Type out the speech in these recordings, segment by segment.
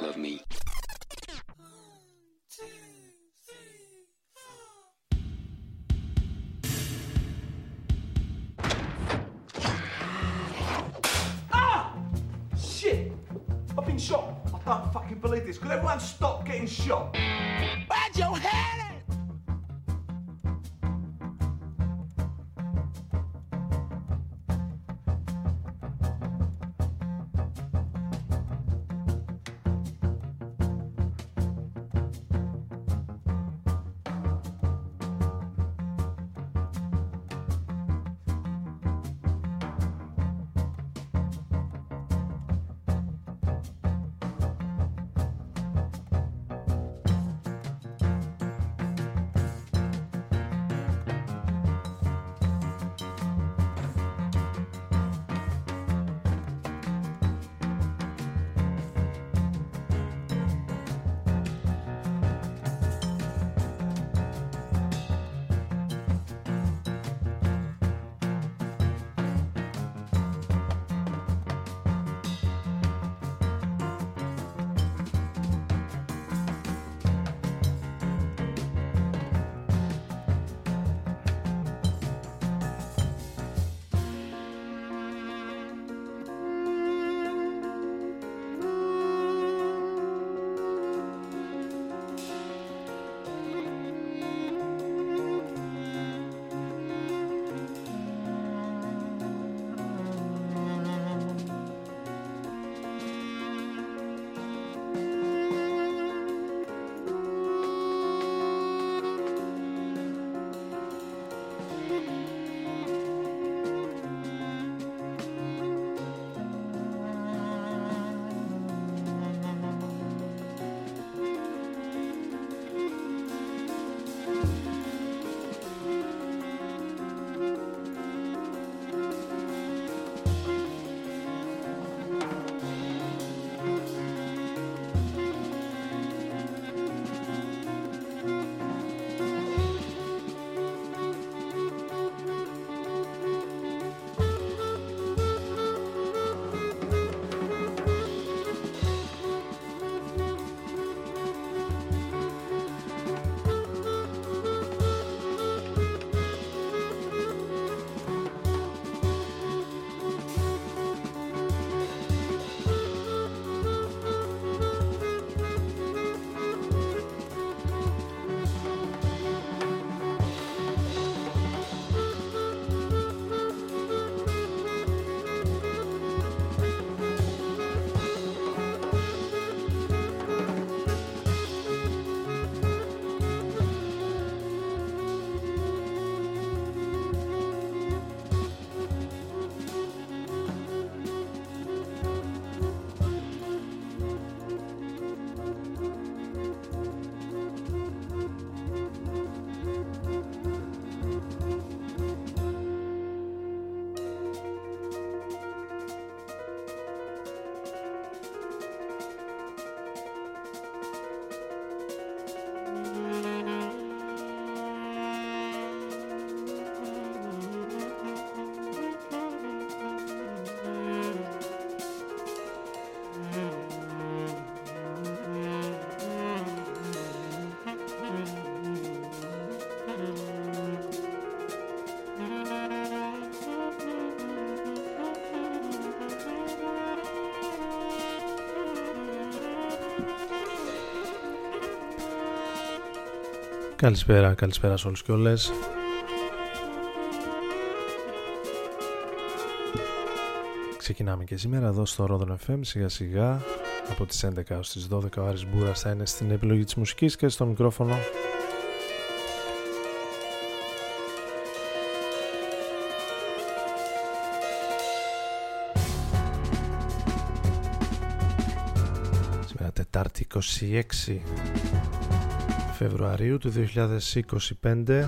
Love me. I've been shot. I don't fucking believe this. Could everyone stop getting shot? Where's your head at? Καλησπέρα σε όλους και όλες. Ξεκινάμε και σήμερα εδώ στο Rodon FM σιγά σιγά από τις 11 έως τις 12. Ο Άρης Μπούρας θα είναι στην επιλογή της μουσικής και στο μικρόφωνο σήμερα Τετάρτη 26 Φεβρουαρίου του 2025.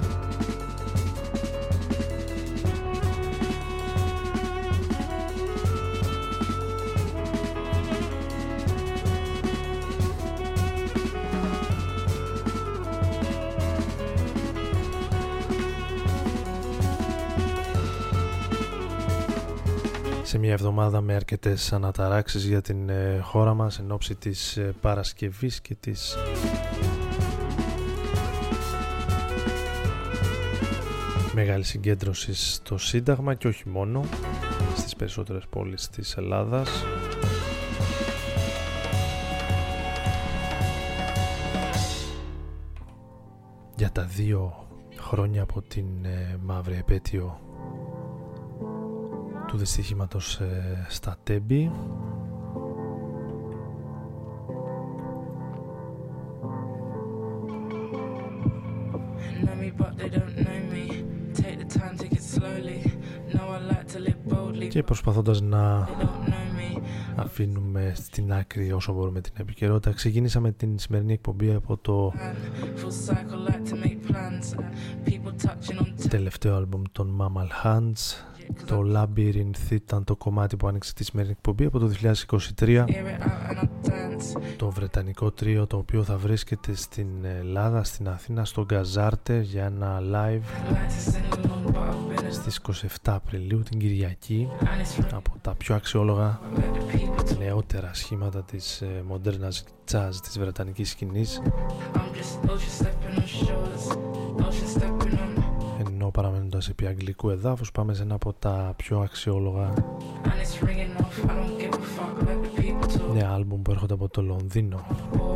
σε μια εβδομάδα με αρκετές αναταράξεις για την χώρα μας εν ώψη της Παρασκευής και της μεγάλης συγκέντρωσης στο Σύνταγμα και όχι μόνο, στις περισσότερες πόλεις της Ελλάδας. Για τα 2 χρόνια από την μαύρη επέτειο του δυστυχήματος στα Τέμπη. Και προσπαθώντας να αφήνουμε στην άκρη όσο μπορούμε την επικαιρότητα, ξεκινήσαμε την σημερινή εκπομπή από το τελευταίο άλμπουμ των Mammal Hands. Το Labyrinth ήταν το κομμάτι που άνοιξε τη σημερινή εκπομπή από το 2023. Το βρετανικό τρίο, το οποίο θα βρίσκεται στην Ελλάδα, στην Αθήνα, στο Γκαζάρτε για ένα live στις 27 Απριλίου, την Κυριακή, από τα πιο αξιόλογα νεότερα σχήματα της μοντέρνας jazz της βρετανικής σκηνής, ενώ παραμένοντας επί αγγλικού εδάφους πάμε σε ένα από τα πιο αξιόλογα νέα άλμπουμ που έρχονται από το Λονδίνο.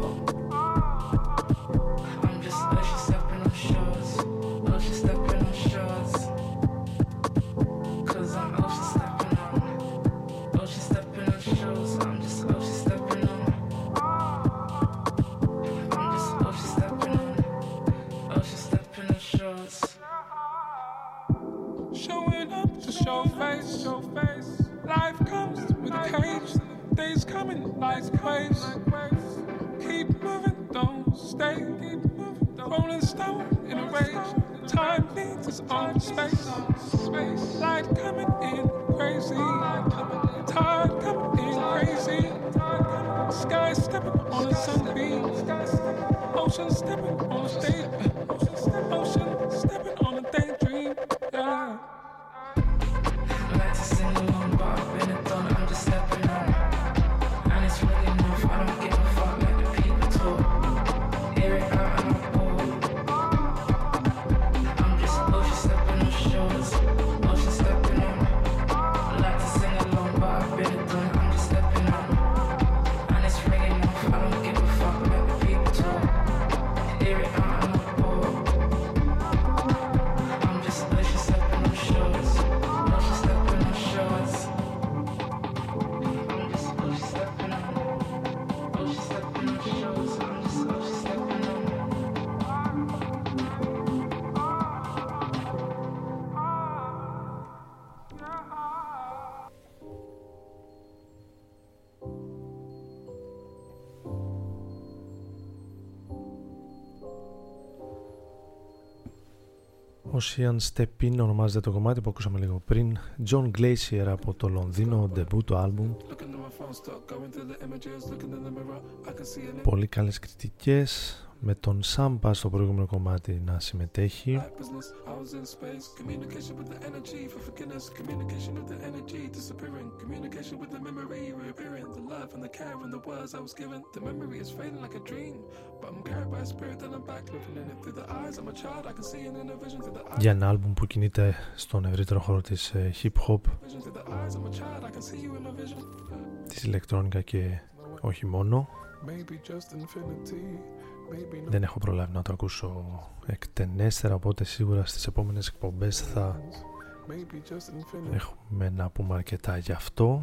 Life comes with a cage, days coming like waves. Keep moving, don't stay. Rolling stone in a rage. Time needs its own space. Light coming in crazy. Tide coming in crazy. Sky stepping on a sunbeam. Ocean stepping on a stage. Ocean stepping on a daydream. Yeah. Ocean Step In ονομάζεται το κομμάτι που ακούσαμε λίγο πριν. John Glacier από το Λονδίνο, debut το άλμπουμ. Πολύ καλές κριτικές, με τον Σάμπα στο προηγούμενο κομμάτι να συμμετέχει. Για ένα άλμπουμ που κινείται στον ευρύτερο χώρο της hip hop, της ηλεκτρόνικα και όχι μόνο. Δεν έχω προλάβει να το ακούσω εκτενέστερα, οπότε σίγουρα στις επόμενες εκπομπές θα έχουμε να πούμε αρκετά γι' αυτό.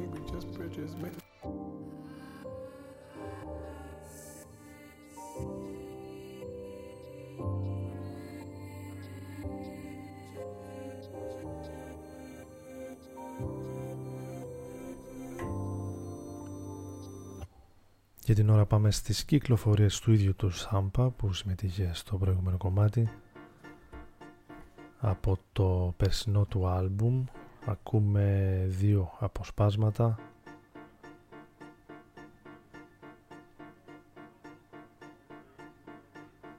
Για την ώρα πάμε στις κυκλοφορίες του ίδιου του Σάμπα που συμμετείχε στο προηγούμενο κομμάτι. Από το περσινό του άλμπουμ ακούμε 2 αποσπάσματα.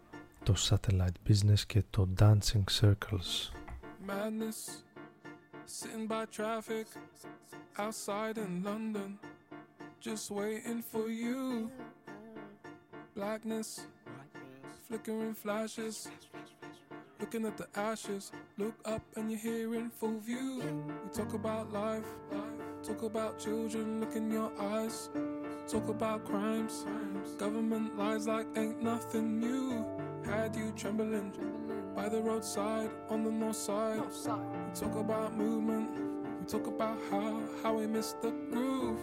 Το Satellite Business και το Dancing Circles. Madness Sitting by traffic outside in London, just waiting for you. Blackness, flickering flashes, looking at the ashes. Look up and you're here in full view. We talk about life, talk about children, look in your eyes. Talk about crimes, government lies like ain't nothing new. Had you trembling by the roadside on the north side. We talk about movement, we talk about how we missed the groove.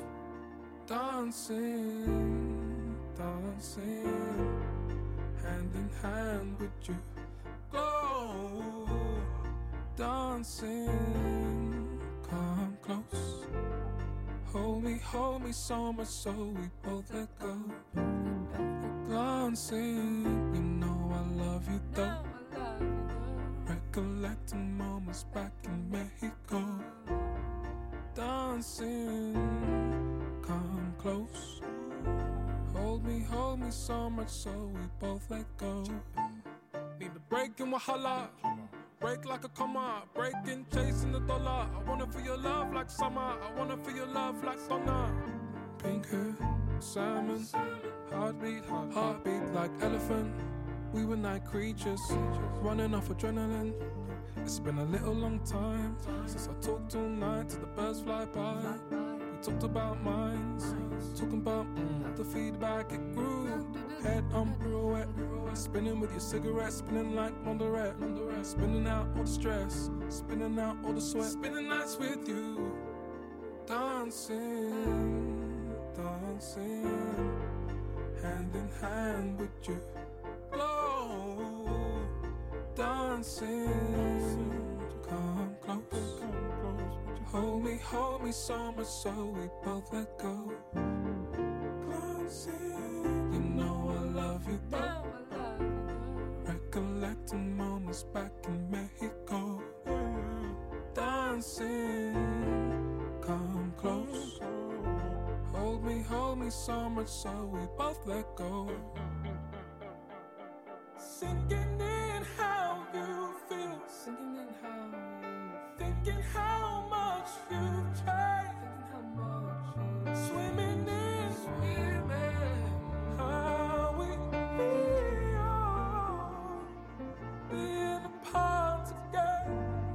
Dancing, dancing, hand in hand with you. Go, dancing, come close. Hold me so much so we both let go. Glancing, you know I love you though. Recollecting moments back in Mexico. Dancing, come close. Hold me so much so we both let go. Need a break in Wahala. Break like a comma, breaking, chasing the dollar. I wanna feel your love like summer. I wanna feel your love like Donna. Pink hair, salmon, heartbeat like elephant. We were night creatures, running off adrenaline. It's been a little long time since I talked all night till the birds fly by. We talked about minds, talking about the feedback it grew. Head on pirouette, spinning with your cigarette, spinning like Mondorette, spinning out all the stress, spinning out all the sweat, spinning nights with you. Dancing, dancing, hand in hand with you. Glow, dancing, come close. Hold me so much so we both let go. Glancing, you know I love you though. Recollecting moments back in Mexico. Dancing, come close. Hold me so much so we both let go. Sinking in how you feel, sinking in how you feel, thinking how much you've changed, swimming in, how we feel, being apart together.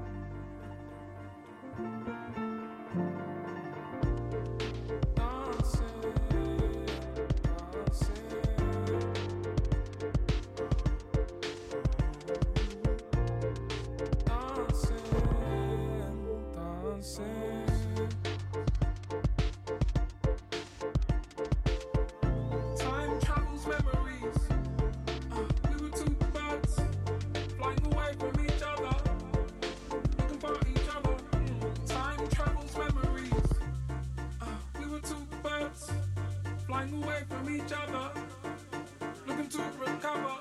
Time travels memories. We were two birds flying away from each other, looking for each other. Time travels memories. We were two birds flying away from each other, looking to recover.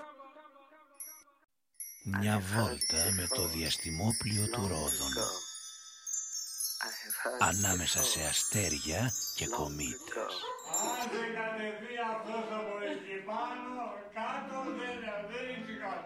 Μια βόλτα με το διαστημόπλιο του Ρόδων, ανάμεσα σε αστέρια και κομήτες. Αν δεν κατεβεί αυτός από εκεί πάνω, κάτω δεν είναι κάτω.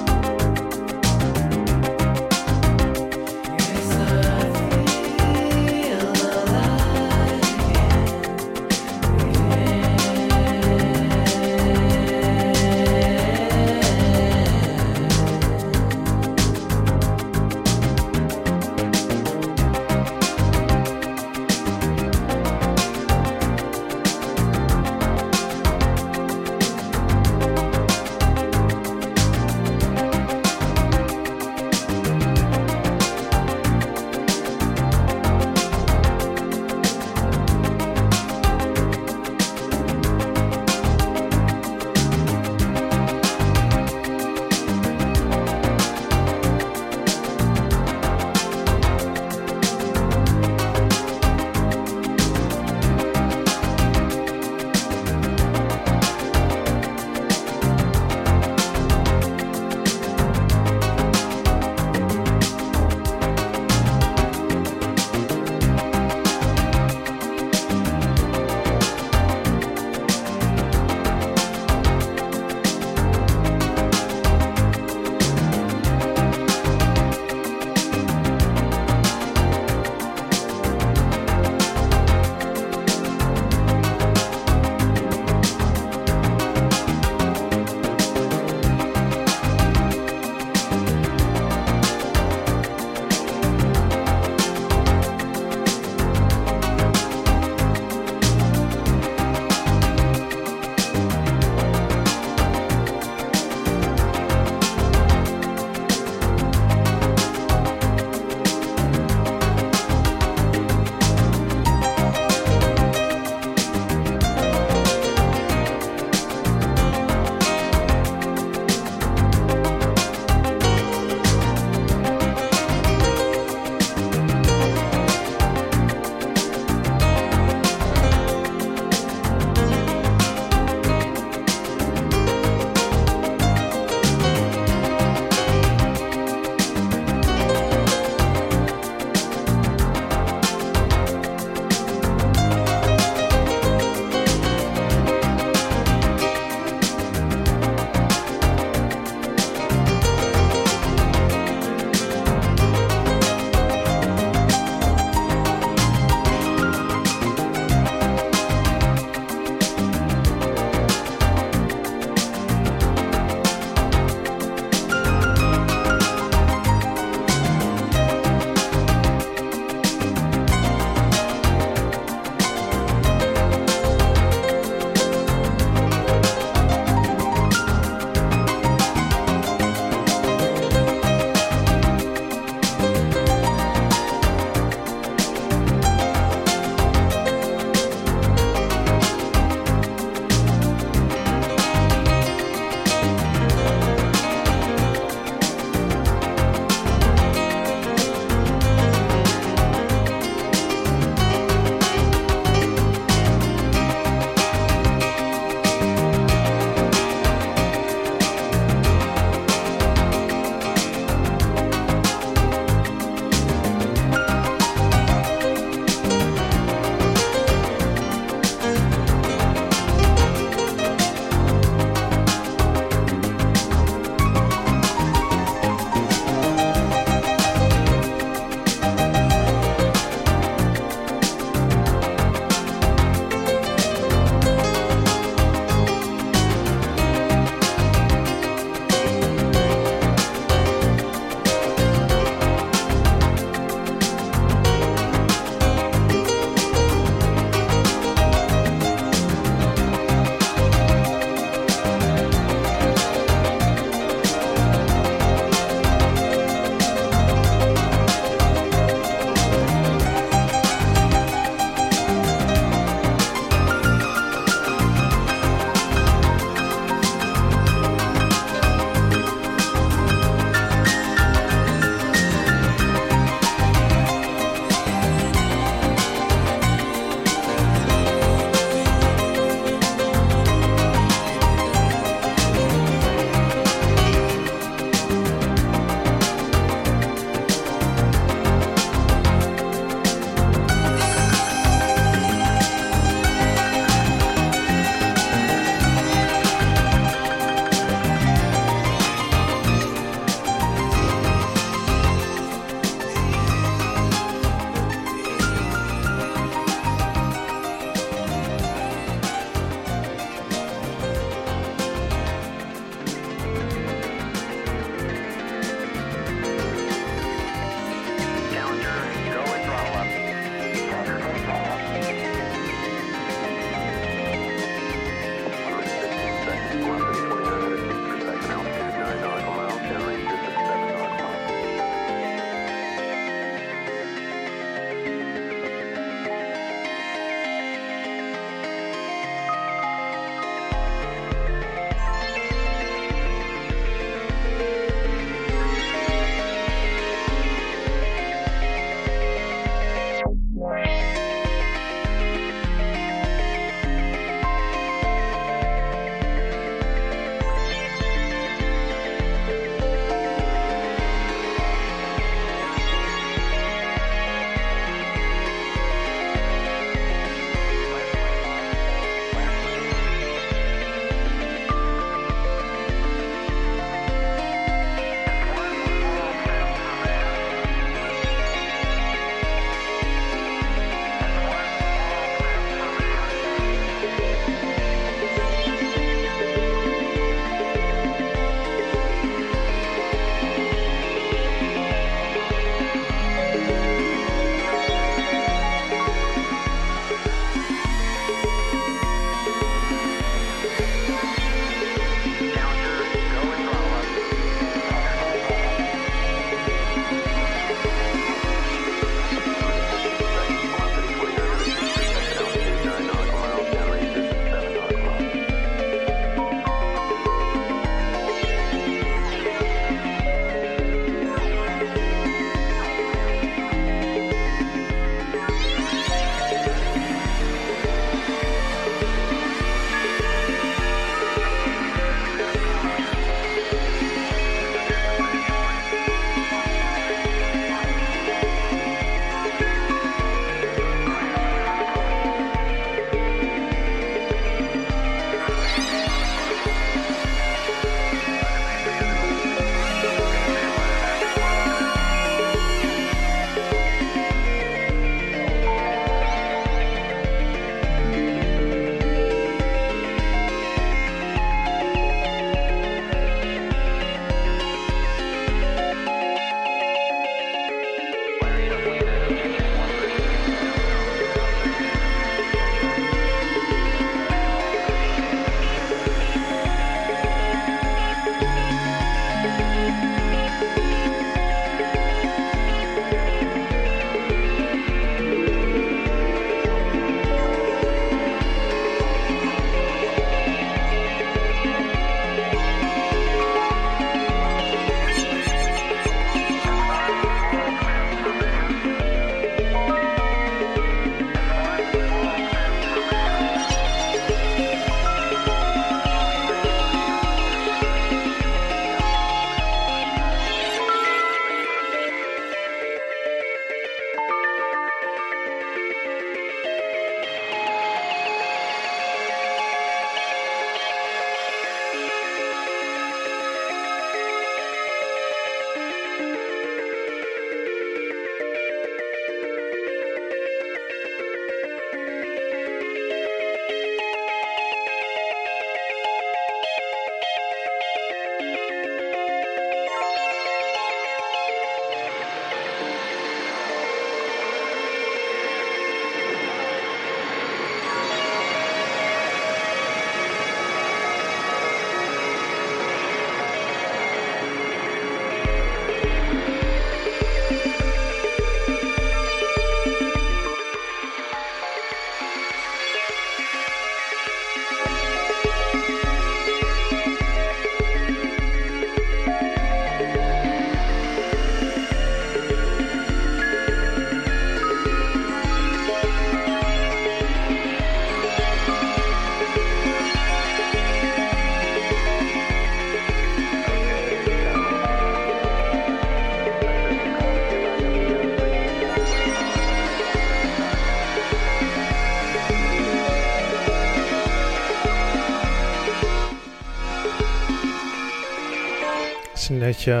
συνέχεια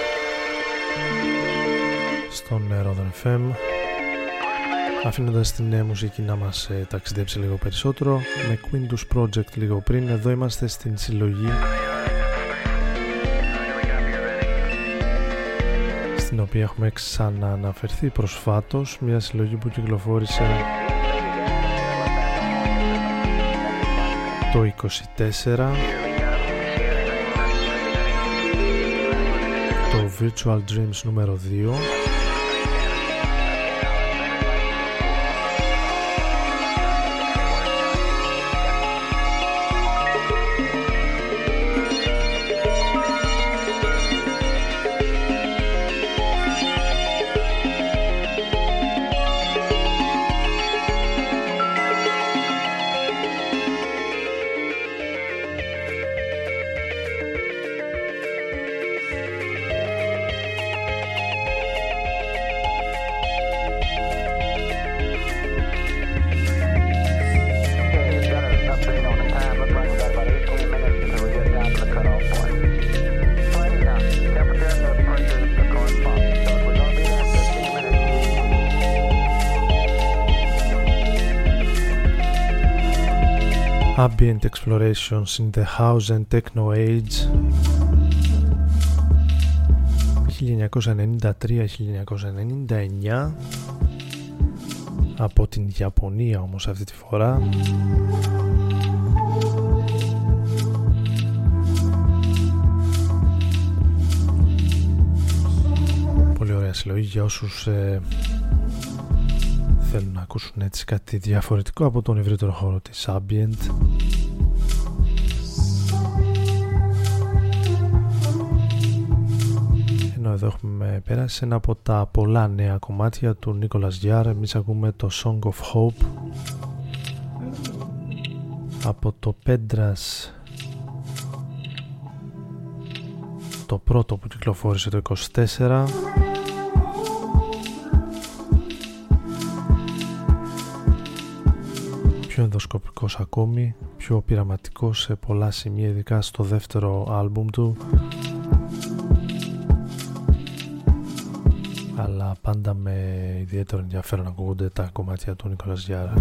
στον Rodon FM, αφήνοντας την μουσική να μας ταξιδέψει λίγο περισσότερο με Quintus Project λίγο πριν. Εδώ είμαστε στην συλλογή στην οποία έχουμε ξανααναφερθεί προσφάτως, μια συλλογή που κυκλοφόρησε το 24, το Virtual Dreams νούμερο 2. Ambient Explorations in the House and Techno Age 1993-1999, από την Ιαπωνία όμως αυτή τη φορά. Πολύ ωραία συλλογή για όσους θέλουν να ακούσουν έτσι κάτι διαφορετικό από τον ευρύτερο χώρο της Ambient. Ενώ εδώ έχουμε περάσει ένα από τα πολλά νέα κομμάτια του Nicholas Jarre. Εμείς ακούμε το Song of Hope από το Pedras, το πρώτο που κυκλοφόρησε το 24. Πιο ενδοσκοπικός ακόμη, πιο πειραματικός σε πολλά σημεία, ειδικά στο δεύτερο άλμπουμ του, αλλά πάντα με ιδιαίτερο ενδιαφέρον ακούγονται τα κομμάτια του Nicholas Jarre.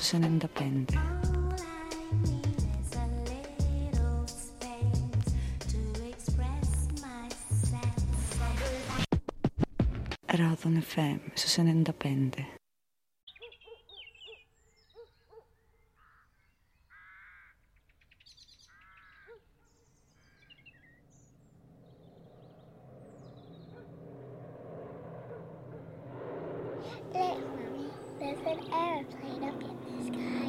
στους 95. Ράδον FM στους 95. There's an airplane up in the sky.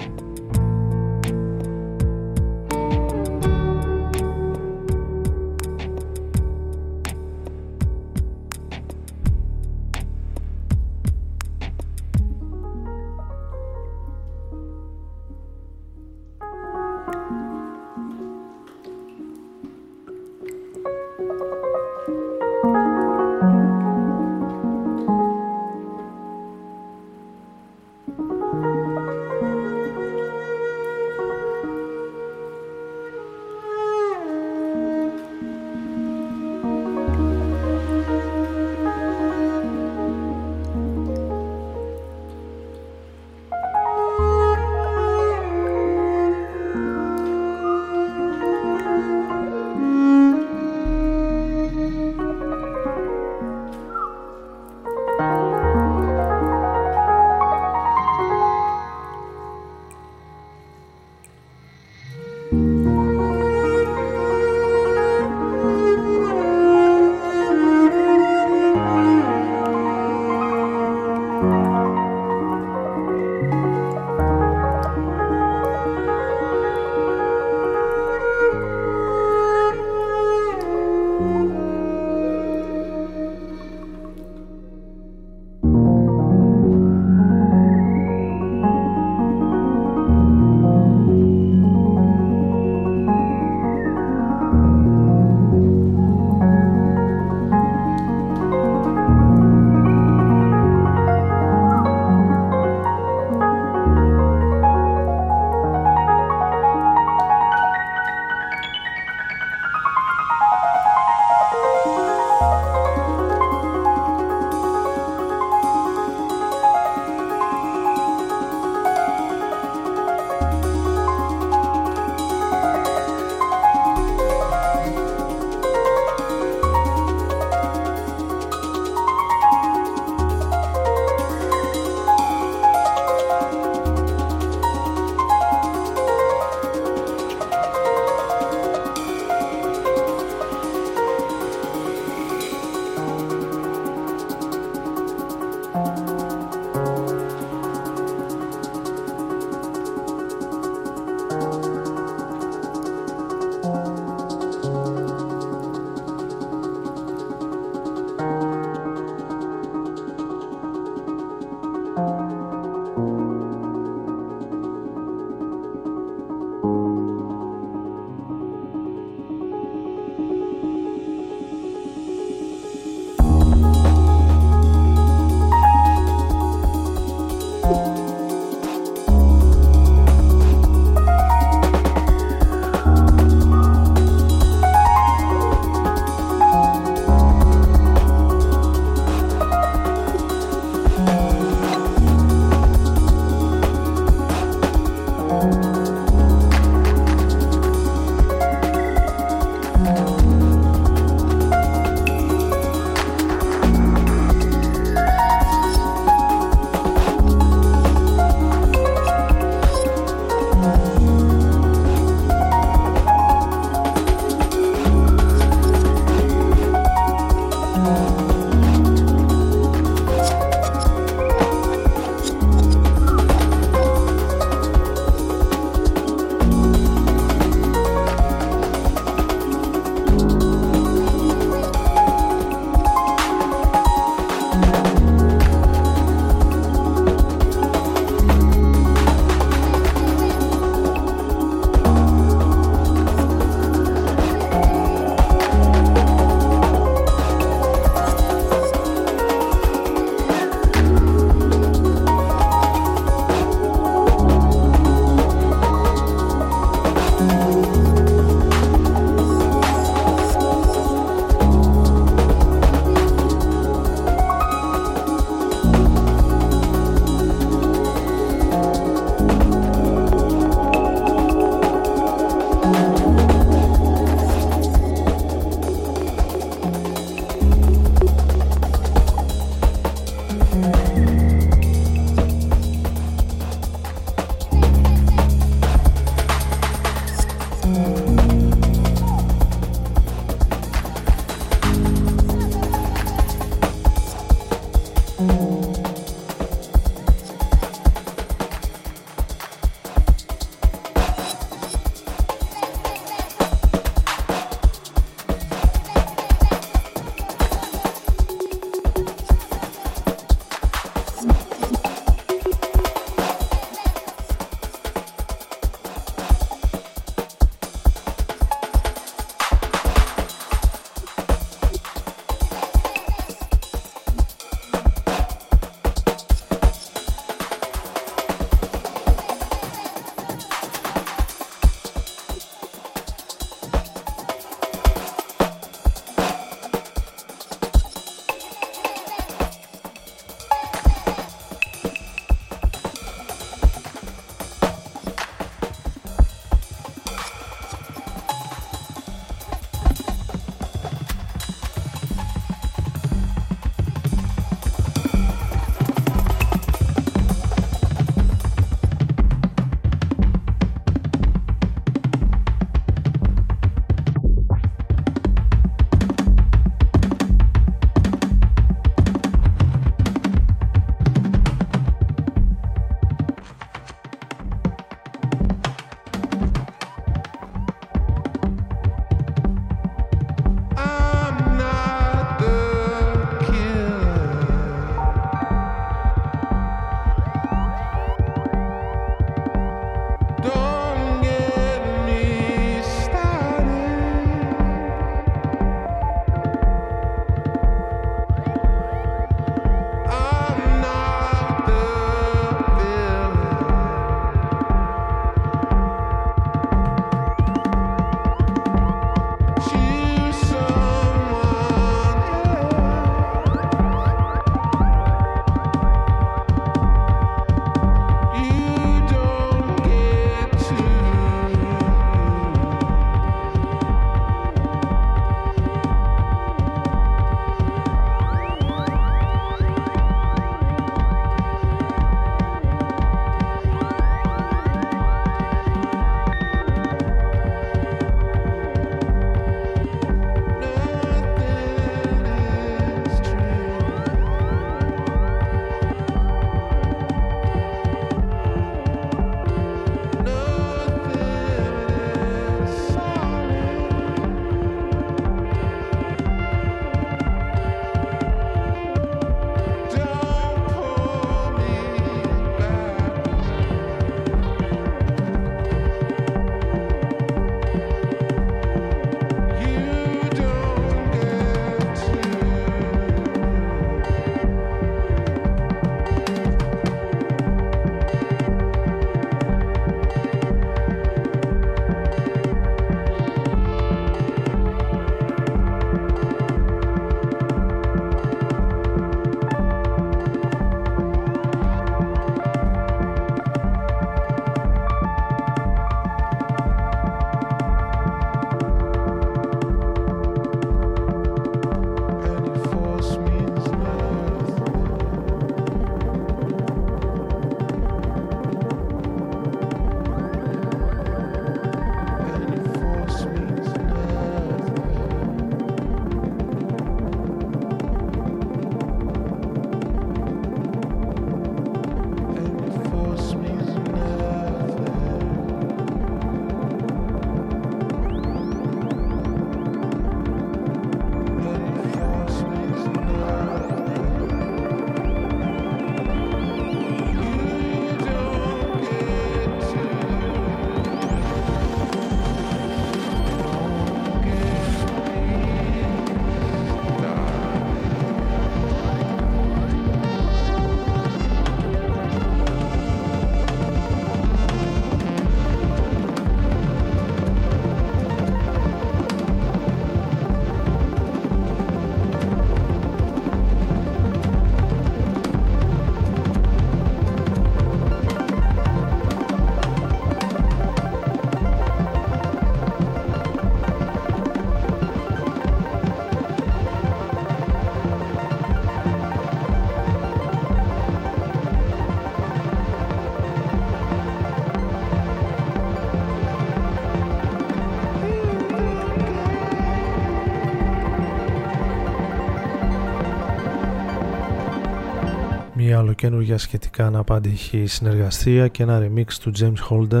Μια ολοκαίνουργια σχετικά αναπάντηχη συνεργασία και ένα remix του James Holden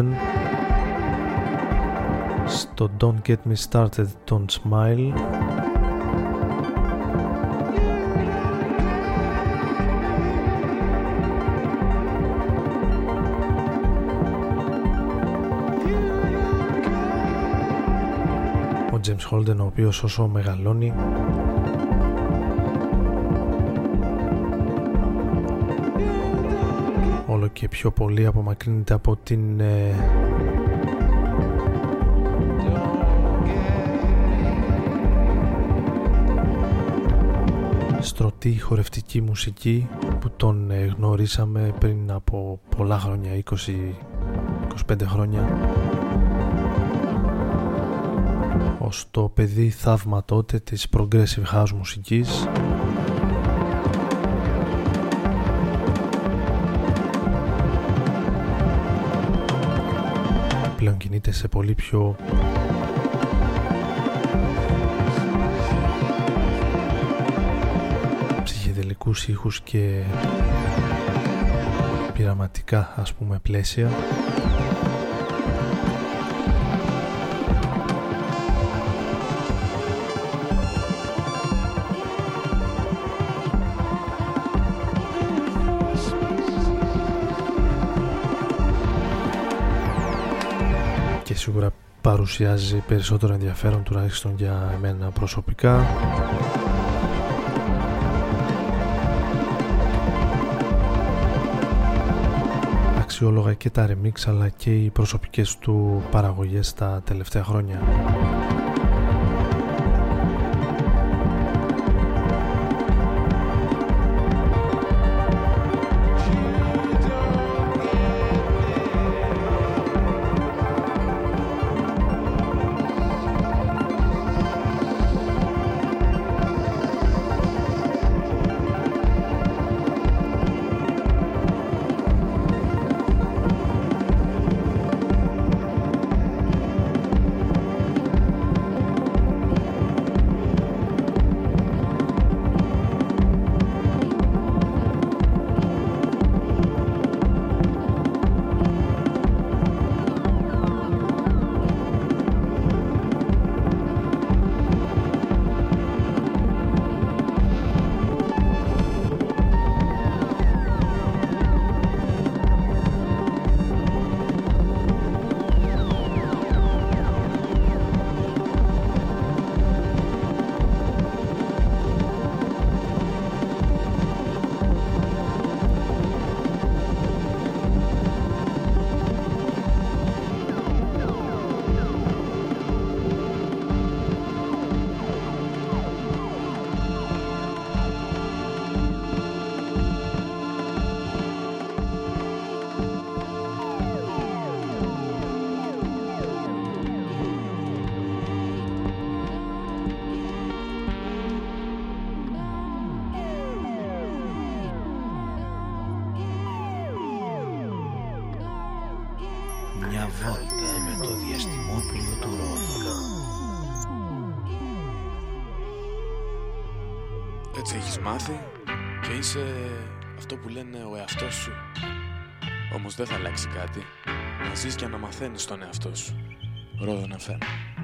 στο Don't Get Me Started, Don't Smile. Ο James Holden, ο οποίος όσο μεγαλώνει όλο και πιο πολύ απομακρύνεται από την στρωτή χορευτική μουσική που τον γνωρίσαμε πριν από πολλά χρόνια, 20-25 χρόνια, ως το παιδί θαύμα τότε της progressive house μουσικής. Πλέον κινείται σε πολύ πιο ψυχεδελικούς ήχους και πειραματικά, ας πούμε, πλαίσια. Και σίγουρα παρουσιάζει περισσότερο ενδιαφέρον, τουλάχιστον για εμένα προσωπικά, αξιόλογα και τα remix αλλά και οι προσωπικές του παραγωγές τα τελευταία χρόνια. Μια βόλτα με το διαστημόπλιο του Ρόδου. Έτσι έχεις μάθει και είσαι αυτό που λένε ο εαυτός σου. Όμως δεν θα αλλάξει κάτι. Να ζεις και να μαθαίνεις τον εαυτό σου. Ρόδον FM.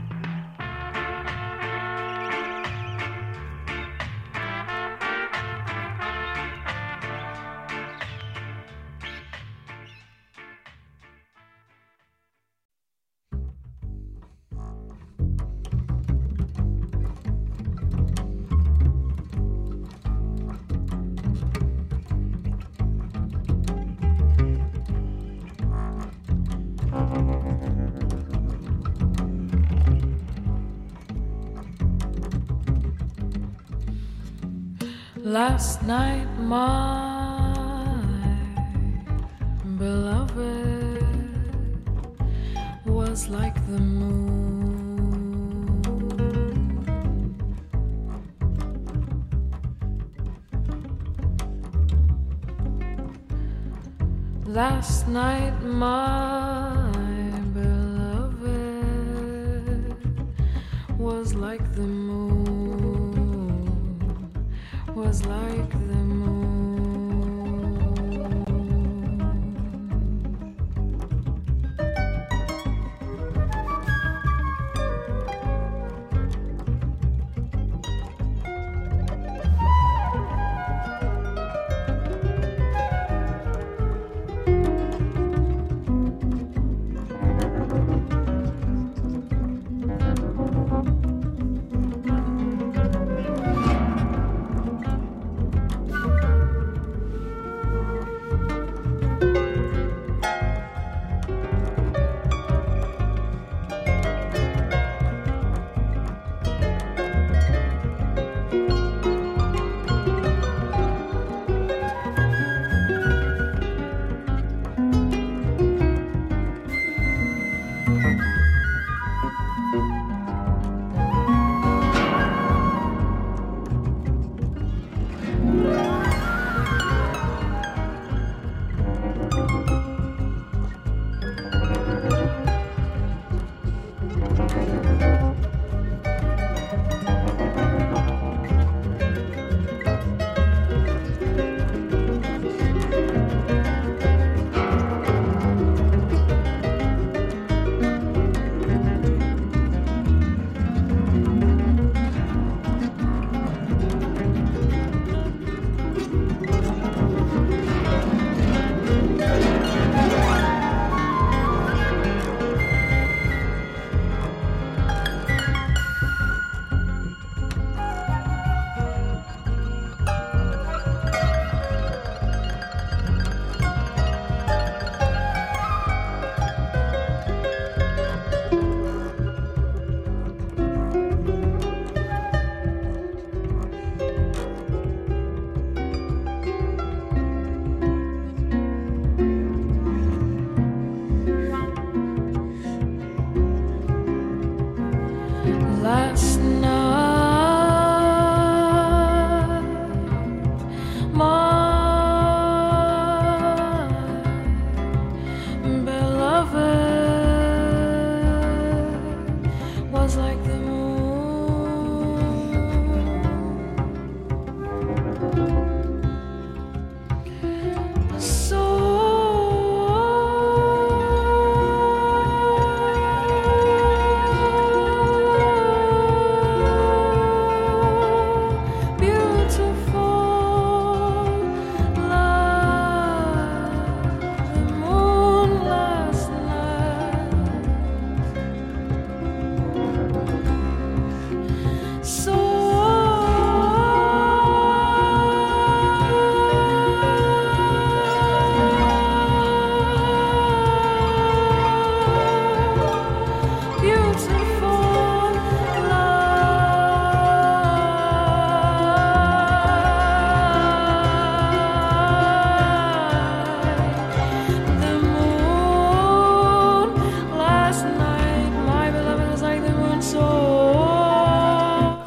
Last night my beloved was like the moon. Last night my beloved was like the moon. Was like the moon.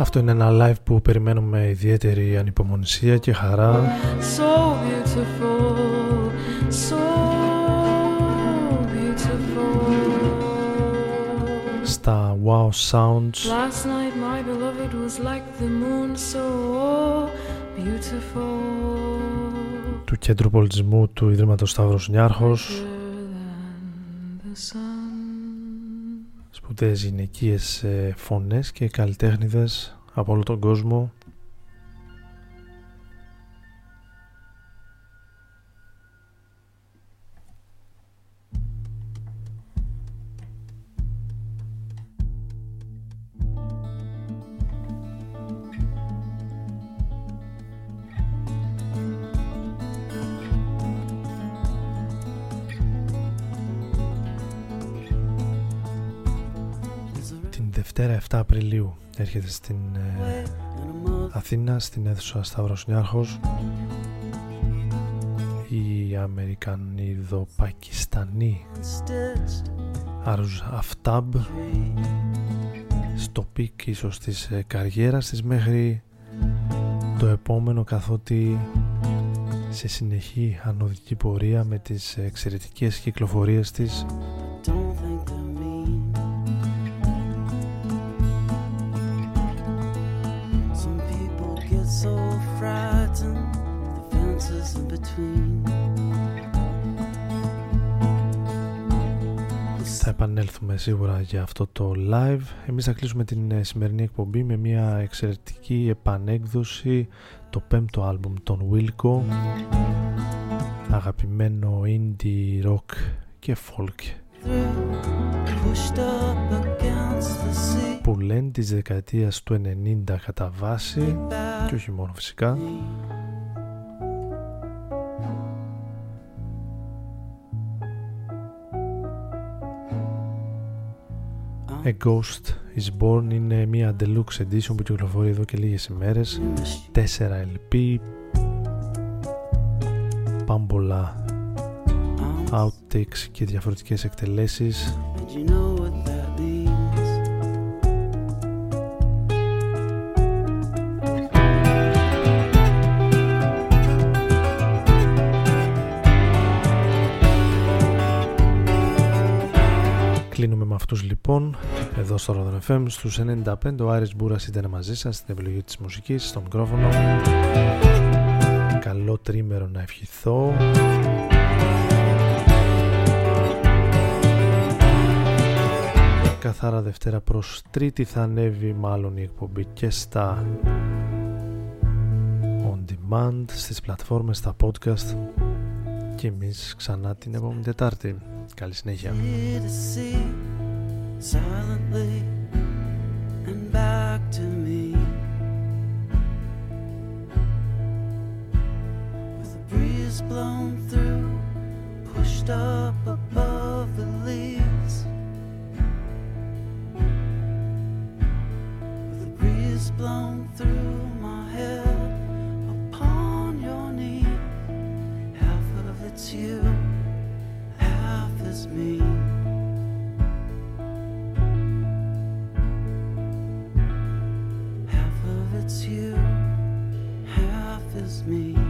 Αυτό είναι ένα live που περιμένουμε με ιδιαίτερη ανυπομονησία και χαρά. So beautiful, so beautiful. Στα Wow Sounds. Last night my beloved was like the moon, so beautiful. Του Κέντρου Πολιτισμού του Ιδρύματος Σταύρος Νιάρχος. Σπουδαίες γυναικείες φωνές και καλλιτέχνηδες από όλο τον κόσμο. Δευτέρα 7 Απριλίου έρχεται στην Αθήνα, στην αίθουσα Σταύρος Νιάρχος, η Αμερικανίδο-Πακιστανή Αρουζ Αφτάμπ, στο πικ ίσως της καριέρας της μέχρι το επόμενο, καθότι σε συνεχή ανωδική πορεία με τις εξαιρετικές κυκλοφορίες της. So frightened, the fences in between. Θα επανέλθουμε σίγουρα για αυτό το live. Εμείς θα κλείσουμε την σημερινή εκπομπή με μια εξαιρετική επανέκδοση, το 5ο άλμπουμ των Wilco, αγαπημένο indie rock και folk που λένε της δεκαετίας του 90 κατά βάση και όχι μόνο φυσικά. A Ghost is Born είναι μια deluxe edition που κυκλοφορεί εδώ και λίγες ημέρες, 4 LP, πάμπολα outtakes και διαφορετικές εκτελέσεις. Κλείνουμε με αυτούς λοιπόν, εδώ στο Ρόδον FM, στους 95. Ο Άρης Μπούρας ήταν μαζί σας στην επιλογή της μουσικής, στο μικρόφωνο. Καλό τρίμερο να ευχηθώ. Καθαρά Δευτέρα προς Τρίτη θα ανέβει μάλλον η εκπομπή και στα on demand, στις πλατφόρμες, στα podcast, και εμείς ξανά την επόμενη Τετάρτη. Καλή συνέχεια. Blown through my head upon your knee. Half of it's you, half is me. Half of it's you, half is me.